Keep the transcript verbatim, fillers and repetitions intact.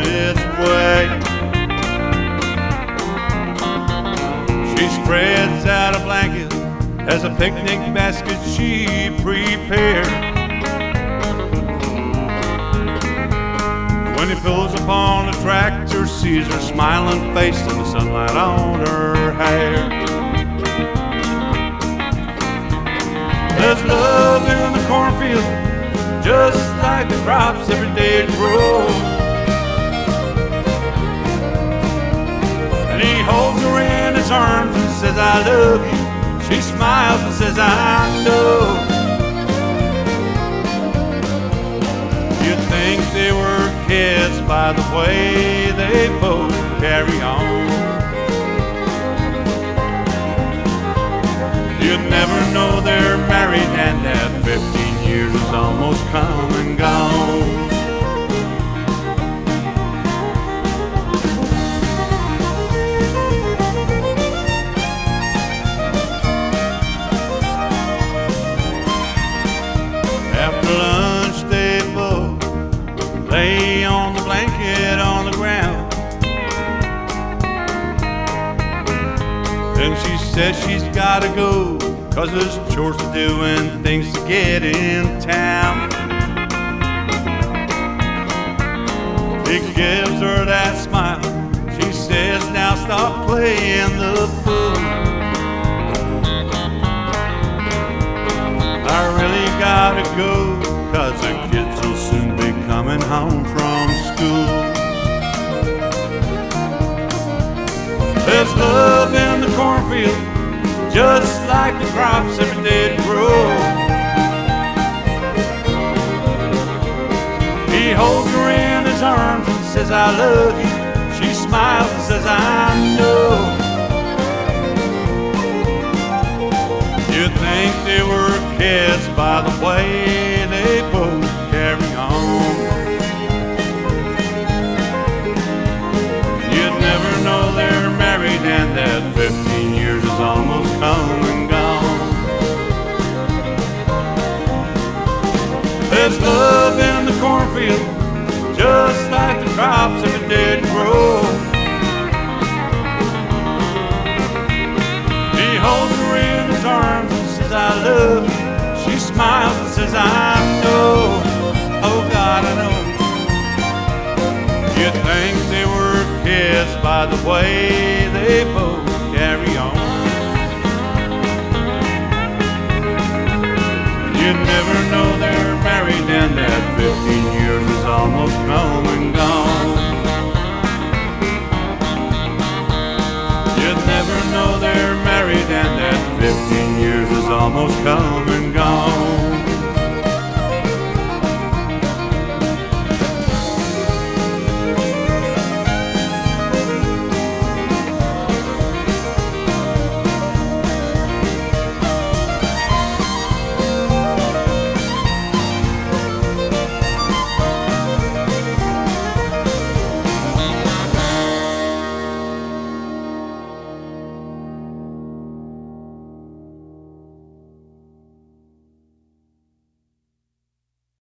its way. She spreads out a blanket as a picnic basket she prepared. When he pulls upon the tractor, sees her smiling face and the sunlight on her hair. There's love in the cornfield, just like the crops every day it grows. And he holds her in his arms and says, I love you. She smiles and says, I know. You'd think they were kids by the way they both carry on. You'd never know they're married and that fifteen years is almost come and gone. After lunch they both lay on the blanket on the ground. Then she says she's gotta go, 'cause there's chores to do and things to get in town. He gives her that smile. She says, now stop playing the fool. I really gotta go, 'cause the kids will soon be coming home from school. There's love in the cornfield, just like the crops every day it grows. He holds her in his arms and says, I love you. She smiles and says, I know. You'd think they were kids by the way they both carry on. You'd never know they're married and that fifteen years is almost come and gone. There's love in the cornfield, just like the crops every day it grows. He holds her in his arms and says, I love you. She smiles and says, I know. Oh God, I know. You'd think they were kids by the way they both carry on. You'd never know they're married and that fifteen years is almost come and gone. You'd never know they're married and that fifteen years is almost come and gone.